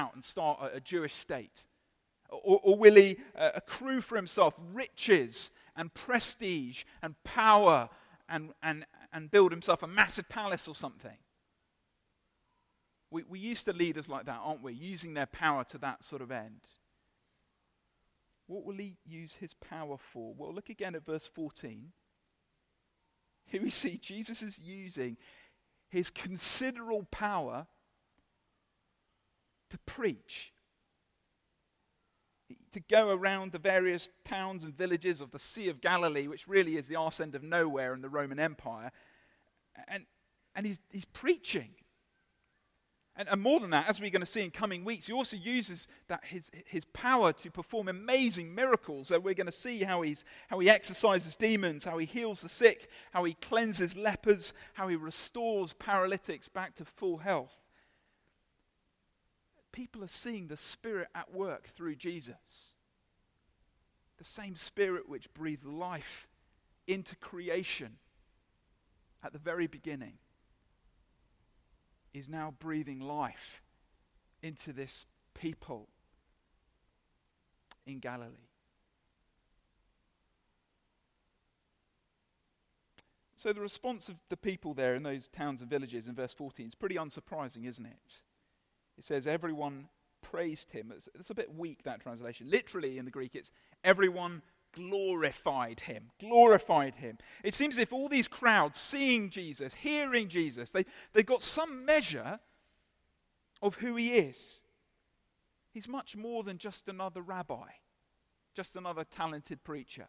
out and start a Jewish state? Or will he accrue for himself riches and prestige and power and build himself a massive palace or something? We used to leaders like that, aren't we? Using their power to that sort of end. What will he use his power for? Well, look again at verse 14. Here we see Jesus is using his considerable power to preach, to go around the various towns and villages of the Sea of Galilee, which really is the arse end of nowhere in the Roman Empire, and he's preaching. And more than that, as we're going to see in coming weeks, he also uses that his power to perform amazing miracles. So we're going to see how he exorcises demons, how he heals the sick, how he cleanses lepers, how he restores paralytics back to full health. People are seeing the Spirit at work through Jesus. The same Spirit which breathed life into creation at the very beginning is now breathing life into this people in Galilee. So the response of the people there in those towns and villages in verse 14 is pretty unsurprising, isn't it? It says everyone praised him. It's a bit weak, that translation. Literally in the Greek, it's everyone glorified him. Glorified him. It seems as if all these crowds seeing Jesus, hearing Jesus, they've got some measure of who he is. He's much more than just another rabbi, just another talented preacher.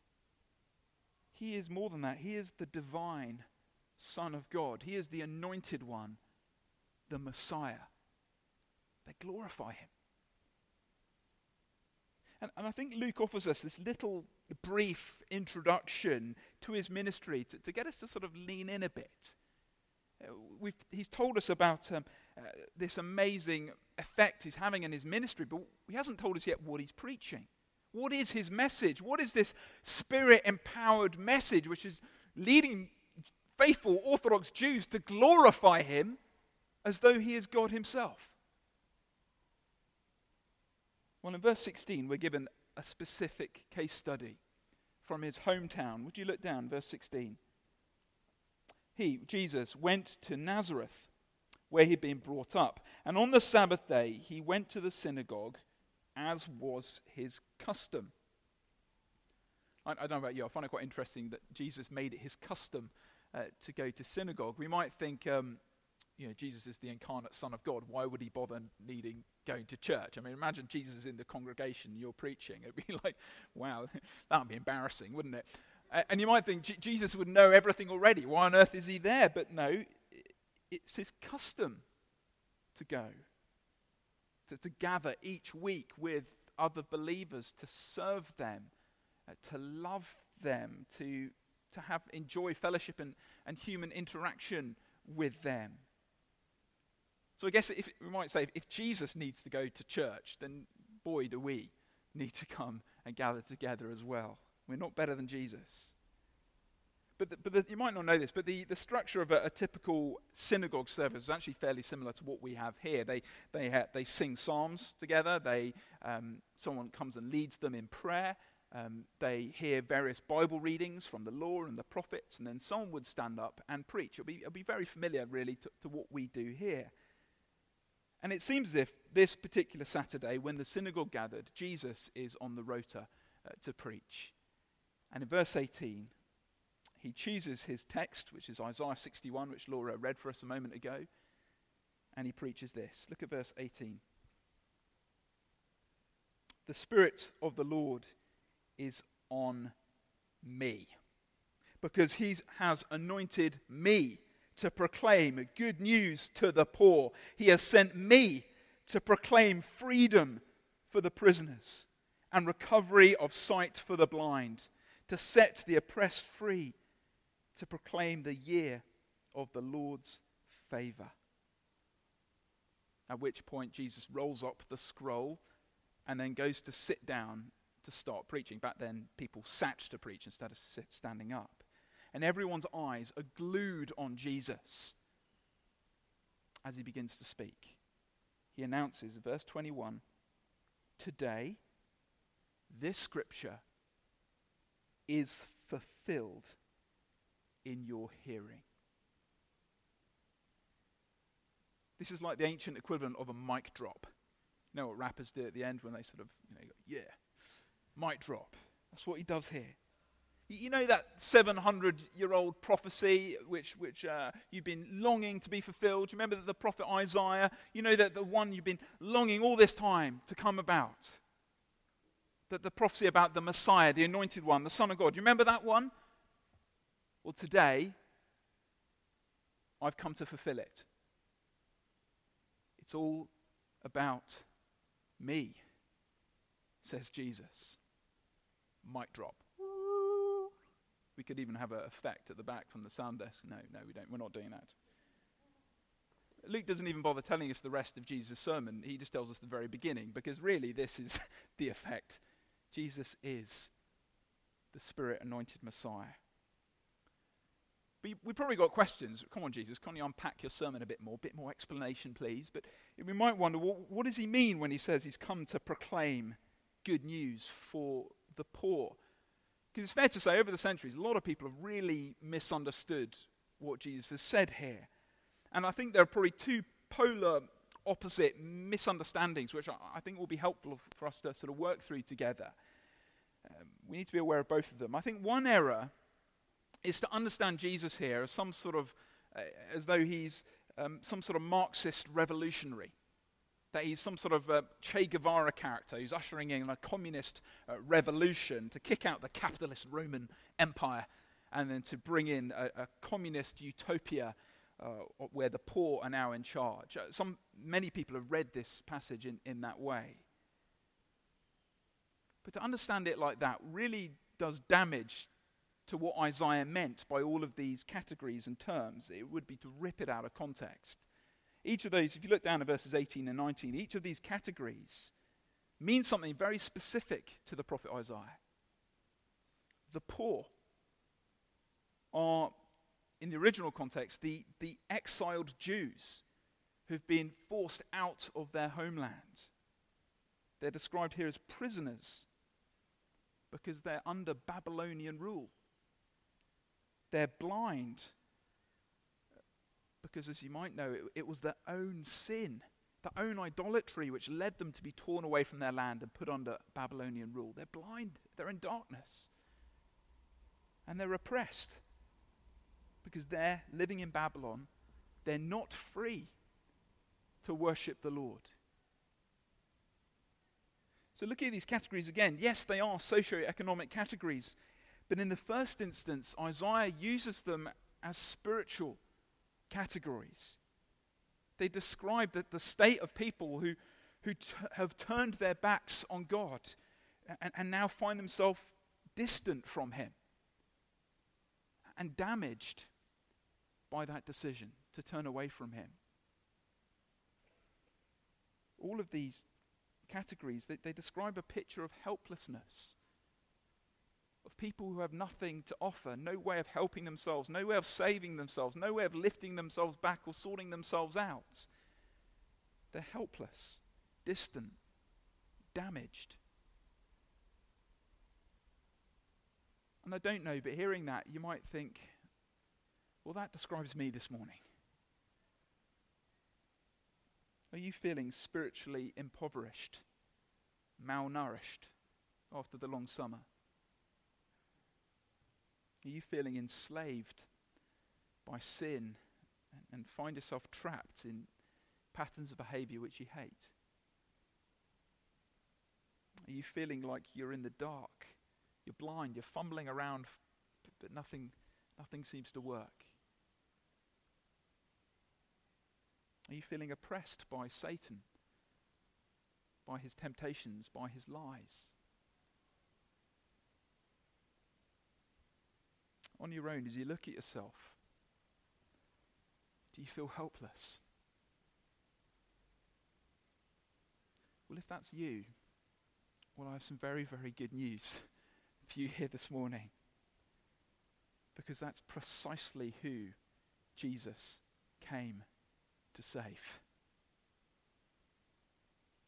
He is more than that. He is the divine Son of God. He is the anointed one, the Messiah. They glorify him. And I think Luke offers us this little brief introduction to his ministry to get us to sort of lean in a bit. He's told us about this amazing effect he's having in his ministry, but he hasn't told us yet what he's preaching. What is his message? What is this Spirit-empowered message which is leading faithful Orthodox Jews to glorify him as though he is God himself? Well, in verse 16, we're given a specific case study from his hometown. Would you look down, verse 16? He, Jesus, went to Nazareth, where he'd been brought up. And on the Sabbath day, he went to the synagogue, as was his custom. I don't know about you, I find it quite interesting that Jesus made it his custom to go to synagogue. We might think, Jesus is the incarnate Son of God. Why would he bother going to church? I mean, imagine Jesus is in the congregation, you're preaching. It'd be like, wow, that would be embarrassing, wouldn't it? And you might think Jesus would know everything already. Why on earth is he there? But no, it's his custom to go, to gather each week with other believers, to serve them, to love them, to enjoy fellowship and human interaction with them. So I guess we might say, if Jesus needs to go to church, then boy, do we need to come and gather together as well. We're not better than Jesus. But you might not know this, but the structure of a typical synagogue service is actually fairly similar to what we have here. They sing psalms together. Someone comes and leads them in prayer. They hear various Bible readings from the law and the prophets, and then someone would stand up and preach. It'll be very familiar, really, to what we do here. And it seems as if this particular Saturday, when the synagogue gathered, Jesus is on the rota to preach. And in verse 18, he chooses his text, which is Isaiah 61, which Laura read for us a moment ago, and he preaches this. Look at verse 18. The Spirit of the Lord is on me, because he has anointed me to proclaim good news to the poor. He has sent me to proclaim freedom for the prisoners and recovery of sight for the blind, to set the oppressed free, to proclaim the year of the Lord's favor. At which point Jesus rolls up the scroll and then goes to sit down to start preaching. Back then, people sat to preach instead of standing up. And everyone's eyes are glued on Jesus as he begins to speak. he announces, verse 21, today, this scripture is fulfilled in your hearing. This is like the ancient equivalent of a mic drop. You know what rappers do at the end when they sort of, go, yeah, mic drop. That's what he does here. You know that 700-year-old prophecy which you've been longing to be fulfilled? Do you remember that the prophet Isaiah? You know that the one you've been longing all this time to come about? That the prophecy about the Messiah, the anointed one, the Son of God. Do you remember that one? Well, today, I've come to fulfill it. It's all about me, says Jesus. Mic drop. We could even have an effect at the back from the sound desk. No, we don't. We're not doing that. Luke doesn't even bother telling us the rest of Jesus' sermon. He just tells us the very beginning, because really this is the effect. Jesus is the Spirit-anointed Messiah. But we probably got questions. Come on, Jesus, can't you unpack your sermon a bit more explanation, please? But we might wonder, what does he mean when he says he's come to proclaim good news for the poor? Because it's fair to say, over the centuries, a lot of people have really misunderstood what Jesus has said here. And I think there are probably two polar opposite misunderstandings, which I think will be helpful for us to sort of work through together. We need to be aware of both of them. I think one error is to understand Jesus here as some sort of, as though he's some sort of Marxist revolutionary. That he's some sort of Che Guevara character who's ushering in a communist revolution to kick out the capitalist Roman Empire and then to bring in a communist utopia where the poor are now in charge. Many people have read this passage in that way. But to understand it like that really does damage to what Isaiah meant by all of these categories and terms. It would be to rip it out of context. Each of those, if you look down at verses 18 and 19, each of these categories means something very specific to the prophet Isaiah. The poor are, in the original context, the exiled Jews who've been forced out of their homeland. They're described here as prisoners because they're under Babylonian rule. They're blind because, as you might know, it was their own sin, their own idolatry, which led them to be torn away from their land and put under Babylonian rule. They're blind, they're in darkness, and they're oppressed because they're living in Babylon. They're not free to worship the Lord. So looking at these categories again, yes, they are socio-economic categories, but in the first instance, Isaiah uses them as spiritual categories. They describe the state of people who have turned their backs on God and now find themselves distant from him and damaged by that decision to turn away from him. All of these categories, they describe a picture of helplessness, of people who have nothing to offer, no way of helping themselves, no way of saving themselves, no way of lifting themselves back or sorting themselves out. They're helpless, distant, damaged. And I don't know, but hearing that, you might think, well, that describes me this morning. Are you feeling spiritually impoverished, malnourished after the long summer? Are you feeling enslaved by sin and find yourself trapped in patterns of behavior which you hate? Are you feeling like you're in the dark? You're blind, you're fumbling around, but nothing seems to work? Are you feeling oppressed by Satan, by his temptations, by his lies? On your own, as you look at yourself, do you feel helpless? Well, if that's you, well, I have some very, very good news for you here this morning. Because that's precisely who Jesus came to save.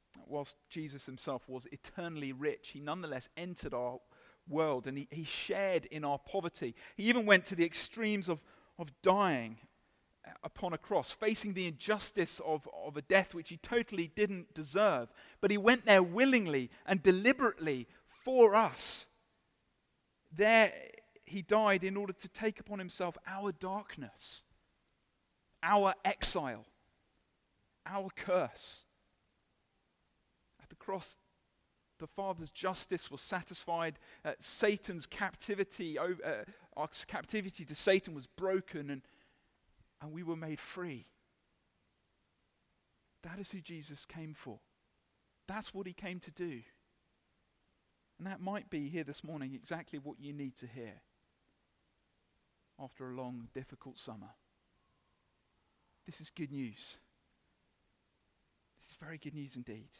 whilst Jesus himself was eternally rich, he nonetheless entered our world and he shared in our poverty. He even went to the extremes of dying upon a cross, facing the injustice of a death which he totally didn't deserve. But he went there willingly and deliberately for us. There he died in order to take upon himself our darkness, our exile, our curse. At the cross, the Father's justice was satisfied. Satan's captivity, our captivity to Satan was broken, and we were made free. That is who Jesus came for. That's what he came to do. And that might be here this morning exactly what you need to hear after a long, difficult summer. This is good news. This is very good news indeed.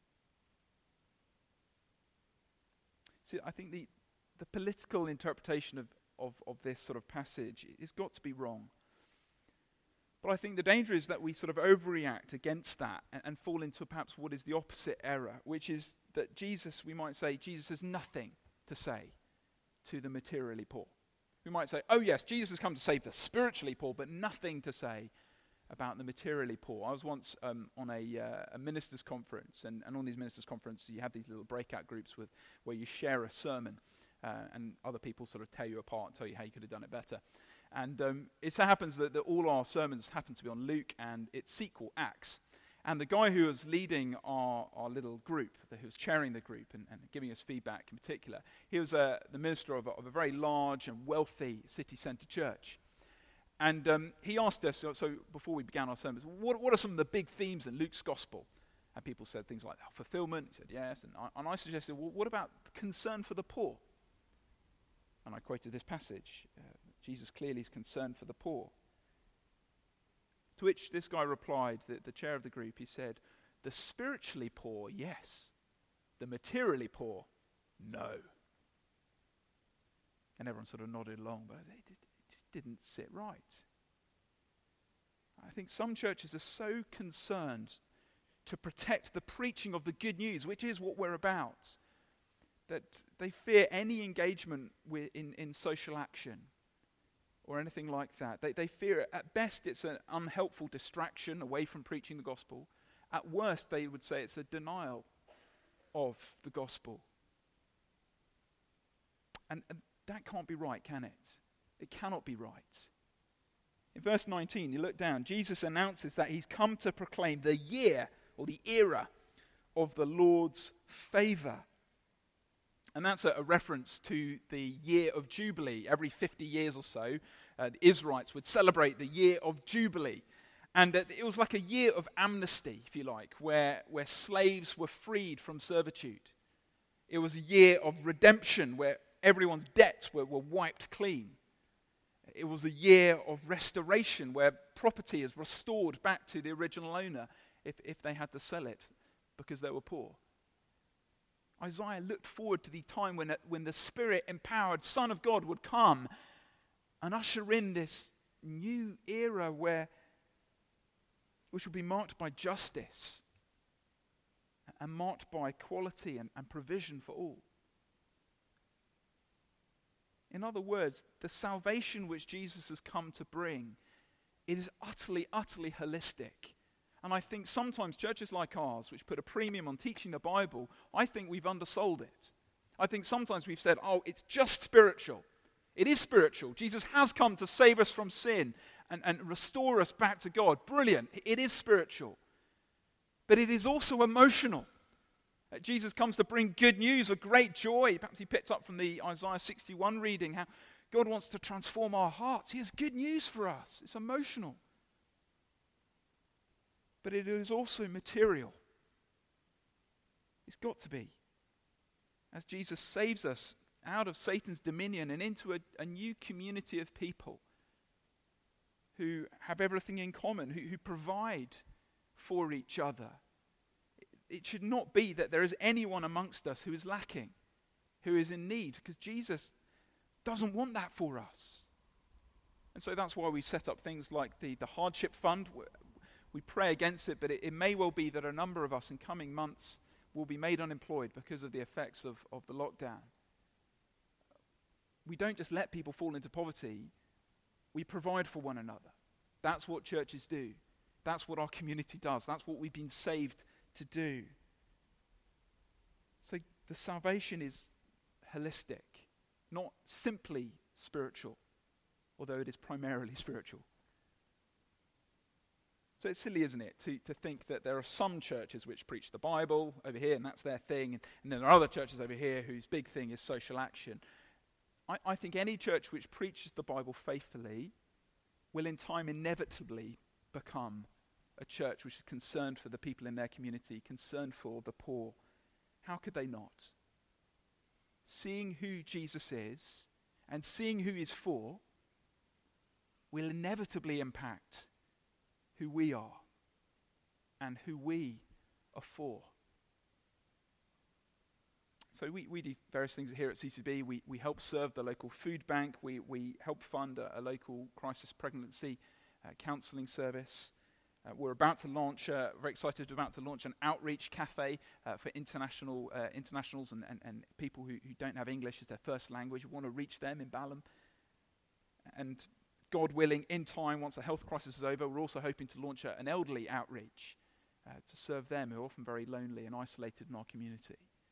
See, I think the political interpretation of this sort of passage has got to be wrong. But I think the danger is that we sort of overreact against that and fall into perhaps what is the opposite error, which is that Jesus, we might say, Jesus has nothing to say to the materially poor. We might say, oh yes, Jesus has come to save the spiritually poor, but nothing to say about the materially poor. I was once on a ministers' conference, and on these ministers' conferences you have these little breakout groups where you share a sermon, and other people sort of tear you apart and tell you how you could have done it better. And it so happens that all our sermons happen to be on Luke and its sequel, Acts. And the guy who was leading our little group, who was chairing the group and giving us feedback in particular, he was the minister of a very large and wealthy city centre church. And he asked us, so before we began our sermons, what are some of the big themes in Luke's gospel? And people said things like fulfillment. He said yes. And I suggested, well, what about concern for the poor? And I quoted this passage. Jesus clearly is concerned for the poor. To which this guy replied, the chair of the group, he said, the spiritually poor, yes. The materially poor, no. And everyone sort of nodded along, but it just didn't sit right. I think some churches are so concerned to protect the preaching of the good news, which is what we're about, that they fear any engagement in social action or anything like that. They fear it. At best, it's an unhelpful distraction away from preaching the gospel. At worst, they would say it's a denial of the gospel. And that can't be right, can it? It cannot be right. In verse 19, you look down, Jesus announces that he's come to proclaim the year or the era of the Lord's favor. And that's a reference to the year of Jubilee. Every 50 years or so, the Israelites would celebrate the year of Jubilee. And it was like a year of amnesty, if you like, where slaves were freed from servitude. It was a year of redemption where everyone's debts were wiped clean. It was a year of restoration where property is restored back to the original owner if they had to sell it because they were poor. Isaiah looked forward to the time when the Spirit-empowered Son of God would come and usher in this new era which would be marked by justice and marked by equality and provision for all. In other words, the salvation which Jesus has come to bring, it is utterly, utterly holistic. And I think sometimes churches like ours, which put a premium on teaching the Bible, I think we've undersold it. I think sometimes we've said, oh, it's just spiritual. It is spiritual. Jesus has come to save us from sin and restore us back to God. Brilliant. It is spiritual. But it is also emotional. Jesus comes to bring good news, a great joy. Perhaps he picked up from the Isaiah 61 reading how God wants to transform our hearts. He has good news for us. It's emotional. But it is also material. It's got to be. As Jesus saves us out of Satan's dominion and into a new community of people who have everything in common, who provide for each other. It should not be that there is anyone amongst us who is lacking, who is in need, because Jesus doesn't want that for us. And so that's why we set up things like the hardship fund, we pray against it, but it may well be that a number of us in coming months will be made unemployed because of the effects of the lockdown. We don't just let people fall into poverty, we provide for one another. That's what churches do. That's what our community does. That's what we've been saved to do. So the salvation is holistic, not simply spiritual, although it is primarily spiritual. So it's silly, isn't it, to think that there are some churches which preach the Bible over here, and that's their thing, and then there are other churches over here whose big thing is social action. I think any church which preaches the Bible faithfully will in time inevitably become a church which is concerned for the people in their community, concerned for the poor. How could they not? Seeing who Jesus is and seeing who he's for will inevitably impact who we are and who we are for. So we do various things here at CCB. We help serve the local food bank. We help fund a local crisis pregnancy counselling service. We're about to launch, very excited, about to launch an outreach cafe for internationals and people who don't have English as their first language. We want to reach them in Balham. And God willing, in time, once the health crisis is over, we're also hoping to launch an elderly outreach to serve them who are often very lonely and isolated in our community.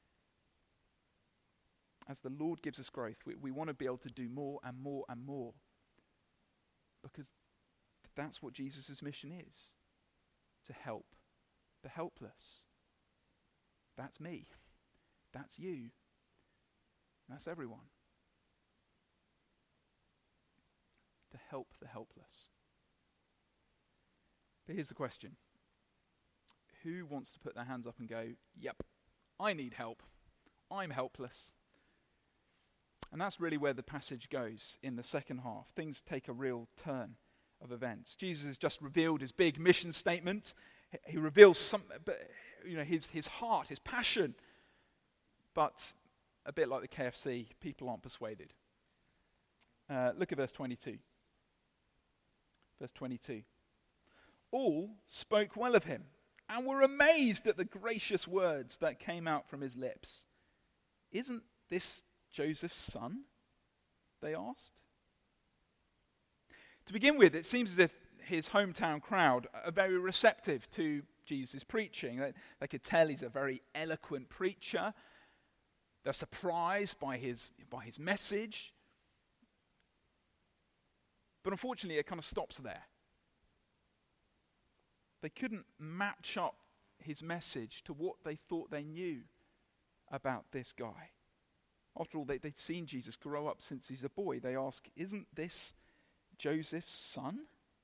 As the Lord gives us growth, we want to be able to do more and more and more, because that's what Jesus' mission is, to help the helpless. That's me. That's you. That's everyone. To help the helpless. But here's the question. Who wants to put their hands up and go, yep, I need help. I'm helpless. And that's really where the passage goes in the second half. Things take a real turn of events. Jesus has just revealed his big mission statement. He reveals his heart, his passion. But a bit like the KFC, people aren't persuaded. Look at verse 22. Verse 22. All spoke well of him and were amazed at the gracious words that came out from his lips. Isn't this Joseph's son? They asked. To begin with, it seems as if his hometown crowd are very receptive to Jesus' preaching. They could tell he's a very eloquent preacher. They're surprised by his message. But unfortunately, it kind of stops there. They couldn't match up his message to what they thought they knew about this guy. After all, they'd seen Jesus grow up since he's a boy. They ask, isn't this Joseph's son?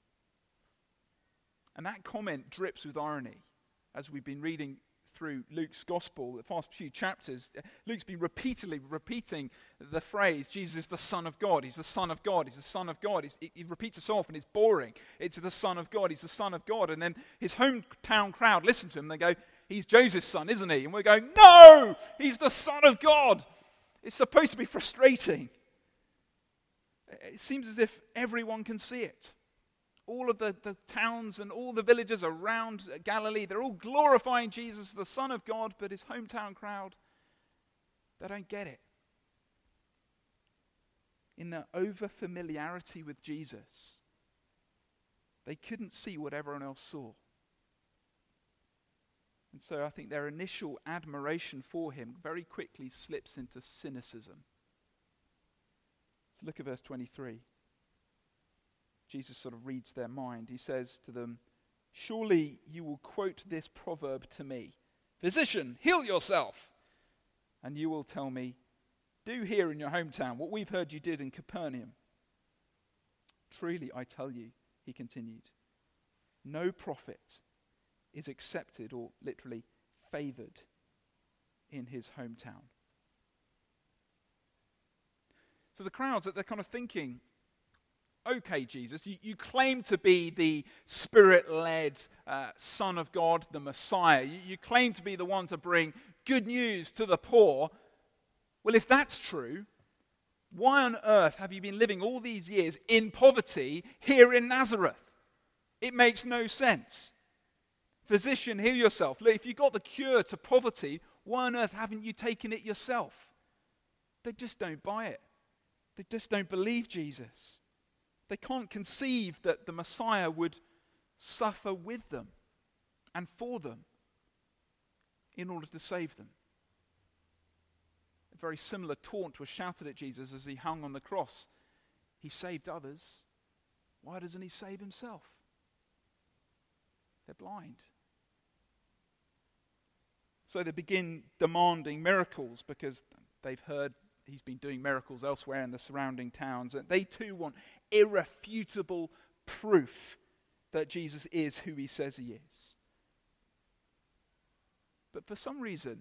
And that comment drips with irony. As we've been reading through Luke's gospel, the past few chapters, Luke's been repeatedly repeating the phrase, Jesus is the Son of God. He's the Son of God. He's the Son of God. He repeats it so often, it's boring. It's the Son of God. He's the Son of God. And then his hometown crowd listen to him. They go, he's Joseph's son, isn't he? And we're going, no, he's the Son of God. It's supposed to be frustrating. It seems as if everyone can see it. All of the towns and all the villages around Galilee, they're all glorifying Jesus, the Son of God, but his hometown crowd, they don't get it. In their over-familiarity with Jesus, they couldn't see what everyone else saw. And so I think their initial admiration for him very quickly slips into cynicism. So look at verse 23. Jesus sort of reads their mind. He says to them, surely you will quote this proverb to me, physician, heal yourself. And you will tell me, do here in your hometown what we've heard you did in Capernaum. Truly I tell you, he continued, no prophet is accepted or literally favored in his hometown. So the crowds, they're kind of thinking, okay, Jesus, you claim to be the Spirit-led Son of God, the Messiah. You claim to be the one to bring good news to the poor. Well, if that's true, why on earth have you been living all these years in poverty here in Nazareth? It makes no sense. Physician, heal yourself. Look, if you got the cure to poverty, why on earth haven't you taken it yourself? They just don't buy it. They just don't believe Jesus. They can't conceive that the Messiah would suffer with them and for them in order to save them. A very similar taunt was shouted at Jesus as he hung on the cross. He saved others. Why doesn't he save himself? They're blind. So they begin demanding miracles because they've heard he's been doing miracles elsewhere in the surrounding towns. And they too want irrefutable proof that Jesus is who he says he is. But for some reason,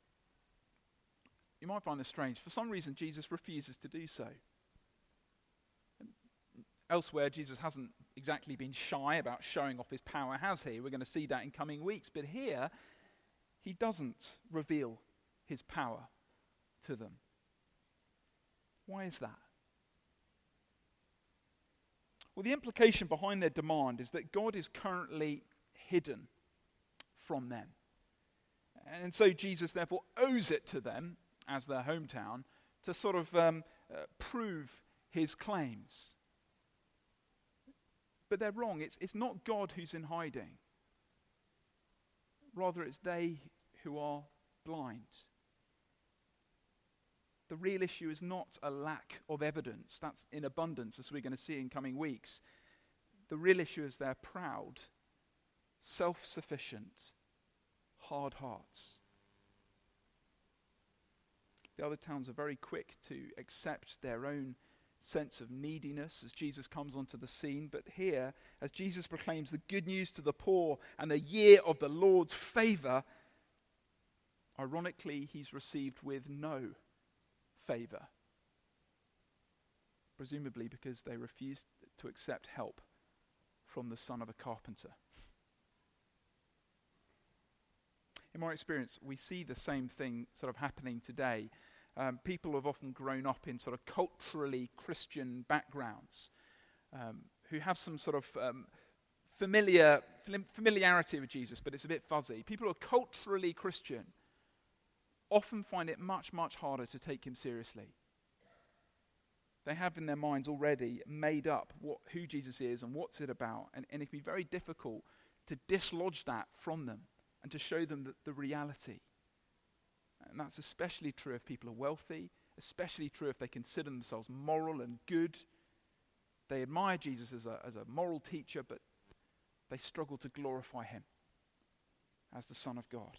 you might find this strange, for some reason Jesus refuses to do so. Elsewhere, Jesus hasn't exactly been shy about showing off his power, has he? We're going to see that in coming weeks. But here, he doesn't reveal his power to them. Why is that? Well, the implication behind their demand is that God is currently hidden from them. And so Jesus therefore owes it to them, as their hometown, to sort of prove his claims. But they're wrong. It's not God who's in hiding. Rather, it's they who are blind. The real issue is not a lack of evidence. That's in abundance, as we're going to see in coming weeks. The real issue is their proud, self-sufficient, hard hearts. The other towns are very quick to accept their own sense of neediness as Jesus comes onto the scene. But here, as Jesus proclaims the good news to the poor and the year of the Lord's favor, ironically, he's received with no favor. Presumably because they refused to accept help from the son of a carpenter. In my experience, we see the same thing sort of happening today. People have often grown up in sort of culturally Christian backgrounds who have some sort of familiarity with Jesus, but it's a bit fuzzy. People who are culturally Christian often find it much, much harder to take him seriously. They have in their minds already made up who Jesus is and what's it about, and it can be very difficult to dislodge that from them and to show them the reality. And that's especially true if people are wealthy, especially true if they consider themselves moral and good. They admire Jesus as a moral teacher, but they struggle to glorify him as the Son of God.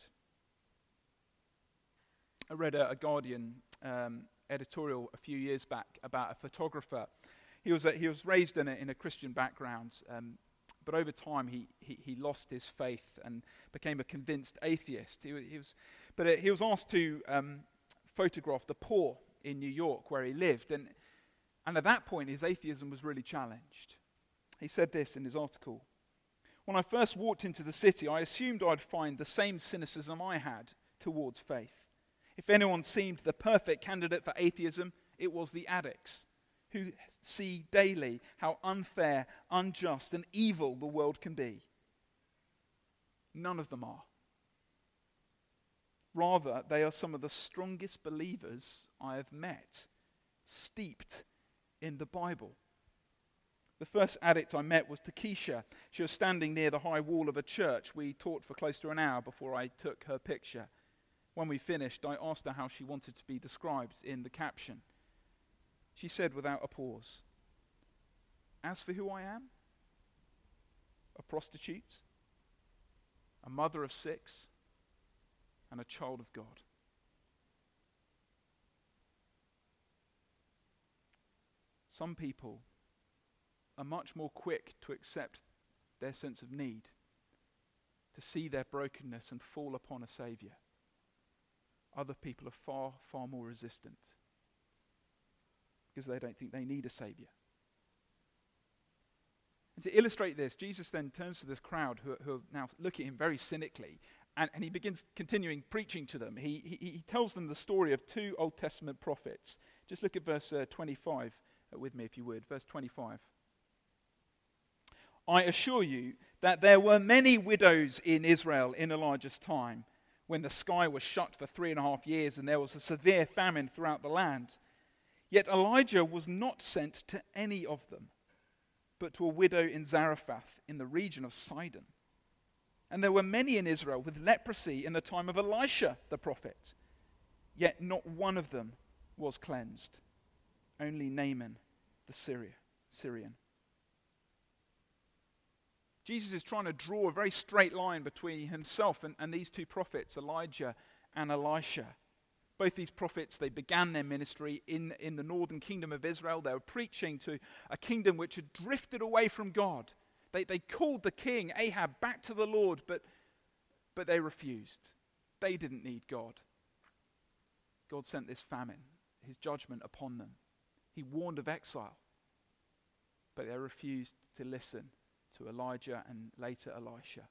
I read a Guardian editorial a few years back about a photographer. He was raised in a Christian background, but over time he lost his faith and became a convinced atheist. He was asked to photograph the poor in New York where he lived, and at that point his atheism was really challenged. He said this in his article: "When I first walked into the city, I assumed I'd find the same cynicism I had towards faith. If anyone seemed the perfect candidate for atheism, it was the addicts, who see daily how unfair, unjust, and evil the world can be. None of them are. Rather, they are some of the strongest believers I have met, steeped in the Bible. The first addict I met was Takesha. She was standing near the high wall of a church. We talked for close to an hour before I took her picture. When we finished, I asked her how she wanted to be described in the caption. She said without a pause, 'As for who I am, a prostitute, a mother of 6, and a child of God.' Some people are much more quick to accept their sense of need, to see their brokenness and fall upon a Saviour. Other people are far, far more resistant because they don't think they need a Saviour. And to illustrate this, Jesus then turns to this crowd who now look at him very cynically, and he begins continuing preaching to them. He tells them the story of 2 Old Testament prophets. Just look at verse 25 with me, if you would. Verse 25. I assure you that there were many widows in Israel in Elijah's time, when the sky was shut for 3.5 years and there was a severe famine throughout the land. Yet Elijah was not sent to any of them, but to a widow in Zarephath in the region of Sidon. And there were many in Israel with leprosy in the time of Elisha the prophet, yet not one of them was cleansed, only Naaman the Syrian. Jesus is trying to draw a very straight line between himself and these two prophets, Elijah and Elisha. Both these prophets, they began their ministry in the northern kingdom of Israel. They were preaching to a kingdom which had drifted away from God. They called the king, Ahab, back to the Lord, but they refused. They didn't need God. God sent this famine, his judgment upon them. He warned of exile, but they refused to listen to Elijah and later Elisha.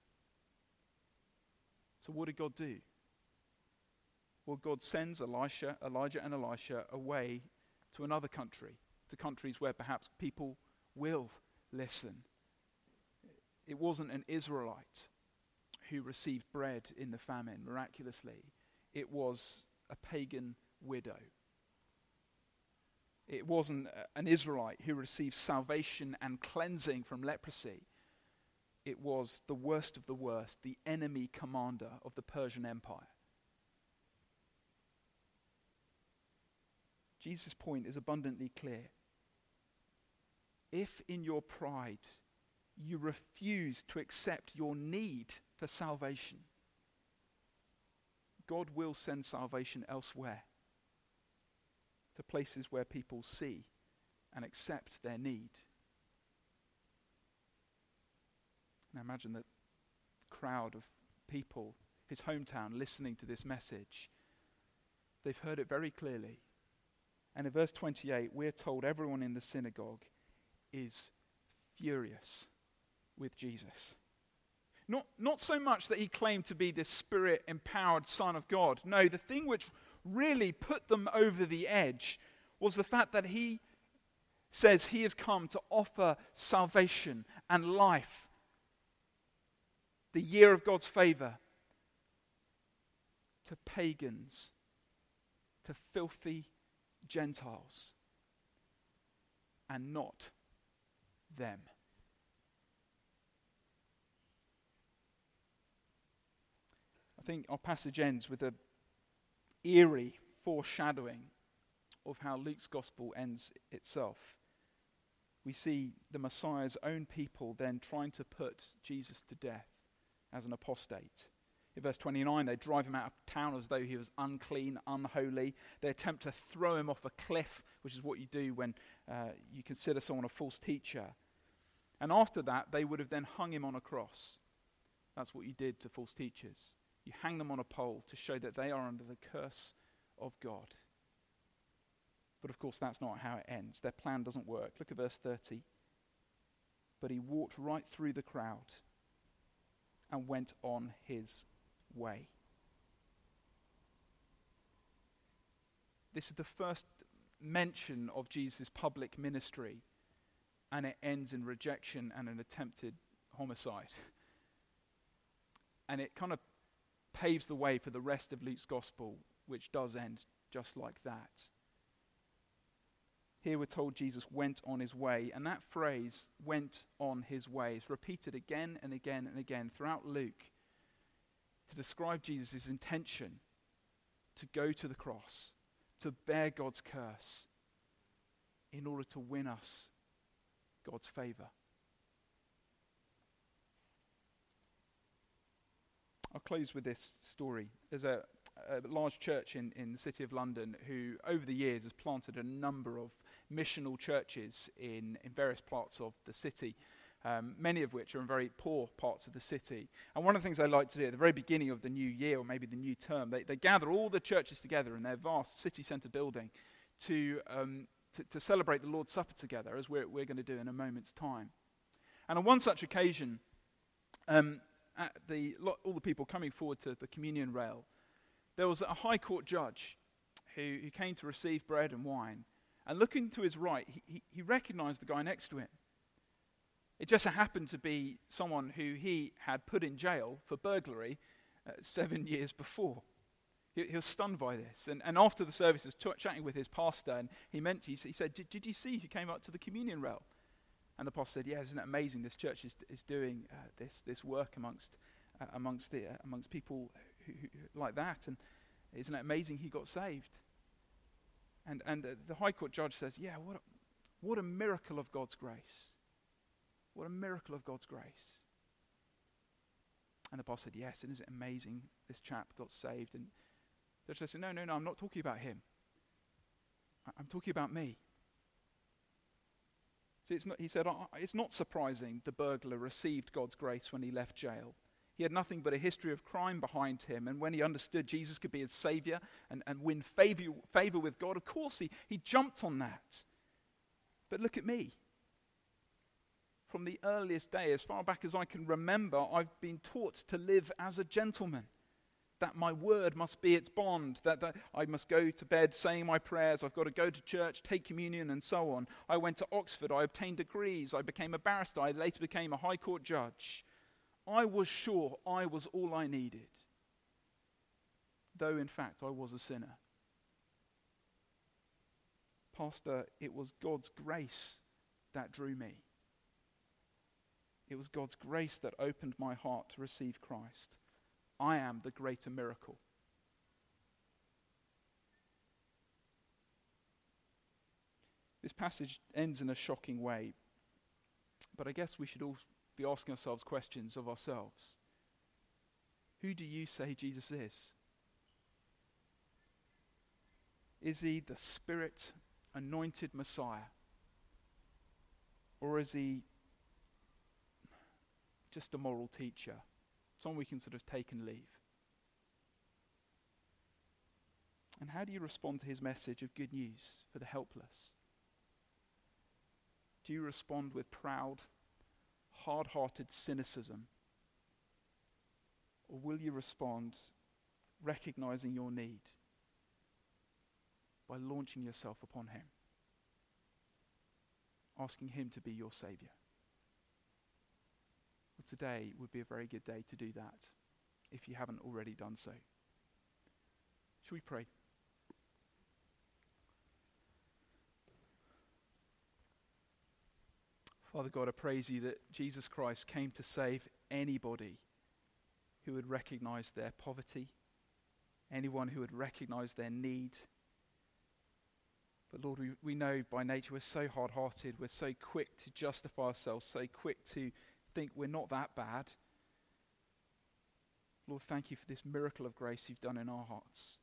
So what did God do? Well, God sends Elijah and Elisha away to another country, to countries where perhaps people will listen. It wasn't an Israelite who received bread in the famine miraculously. It was a pagan widow. It wasn't an Israelite who received salvation and cleansing from leprosy. It was the worst of the worst, the enemy commander of the Persian Empire. Jesus' point is abundantly clear. If in your pride you refuse to accept your need for salvation, God will send salvation elsewhere, to places where people see and accept their need. Now imagine that crowd of people, his hometown, listening to this message. They've heard it very clearly. And in verse 28, we're told everyone in the synagogue is furious with Jesus. Not so much that he claimed to be this spirit-empowered Son of God. No, the thing which really put them over the edge was the fact that he says he has come to offer salvation and life, the year of God's favor, to pagans, to filthy Gentiles, and not them. I think our passage ends with an eerie foreshadowing of how Luke's gospel ends itself. We see the Messiah's own people then trying to put Jesus to death as an apostate. In verse 29, they drive him out of town as though he was unclean, unholy. They attempt to throw him off a cliff, which is what you do when you consider someone a false teacher. And after that, they would have then hung him on a cross. That's what you did to false teachers. You hang them on a pole to show that they are under the curse of God. But of course, that's not how it ends. Their plan doesn't work. Look at verse 30. But he walked right through the crowd and went on his way. This is the first mention of Jesus' public ministry, and it ends in rejection and an attempted homicide. And it kind of paves the way for the rest of Luke's gospel, which does end just like that. Here we're told Jesus went on his way, and that phrase, went on his way, is repeated again and again and again throughout Luke to describe Jesus' intention to go to the cross, to bear God's curse, in order to win us God's favor. I'll close with this story. There's a large church in the city of London who, over the years, has planted a number of missional churches in various parts of the city, many of which are in very poor parts of the city. And one of the things they like to do at the very beginning of the new year, or maybe the new term, they gather all the churches together in their vast city centre building to celebrate the Lord's Supper together, as we're going to do in a moment's time. And on one such occasion, all the people coming forward to the communion rail, there was a high court judge who came to receive bread and wine. And looking to his right, he recognized the guy next to him. It just happened to be someone who he had put in jail for burglary 7 years before. He was stunned by this. And after the service, he was chatting with his pastor, and he said, did you see who came up to the communion rail? And the pastor said, yeah, isn't it amazing this church is doing this work amongst people who like that, and isn't it amazing he got saved? And the High Court judge says, yeah, what a miracle of God's grace. What a miracle of God's grace. And the pastor said, yes, and isn't it amazing this chap got saved? And the judge said, no, I'm not talking about him. I'm talking about me. See, he said, it's not surprising the burglar received God's grace when he left jail. He had nothing but a history of crime behind him, and when he understood Jesus could be his savior and win favor with God, of course he jumped on that. But look at me. From the earliest day, as far back as I can remember, I've been taught to live as a gentleman, that my word must be its bond, that I must go to bed saying my prayers, I've got to go to church, take communion, and so on. I went to Oxford, I obtained degrees, I became a barrister, I later became a High Court judge. I was sure I was all I needed, though in fact I was a sinner. Pastor, it was God's grace that drew me. It was God's grace that opened my heart to receive Christ. I am the greater miracle. This passage ends in a shocking way, but I guess we should all be asking ourselves questions of ourselves. Who do you say Jesus is? Is he the Spirit-anointed Messiah? Or is he just a moral teacher? Someone we can sort of take and leave. And how do you respond to his message of good news for the helpless? Do you respond with proud, hard-hearted cynicism? Or will you respond recognizing your need by launching yourself upon him, asking him to be your Savior? Well, today would be a very good day to do that, if you haven't already done so. Shall we pray? Father God, I praise you that Jesus Christ came to save anybody who would recognize their poverty, anyone who would recognize their need. But Lord, we know by nature we're so hard-hearted, we're so quick to justify ourselves, so quick to think we're not that bad. Lord, thank you for this miracle of grace you've done in our hearts.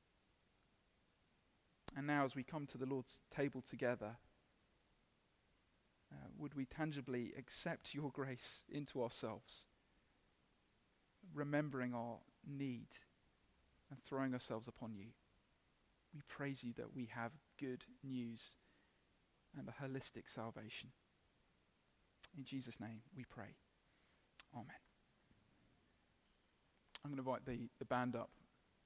And now as we come to the Lord's table together, would we tangibly accept your grace into ourselves, remembering our need and throwing ourselves upon you. We praise you that we have good news and a holistic salvation. In Jesus' name we pray. Amen. I'm going to invite the band up.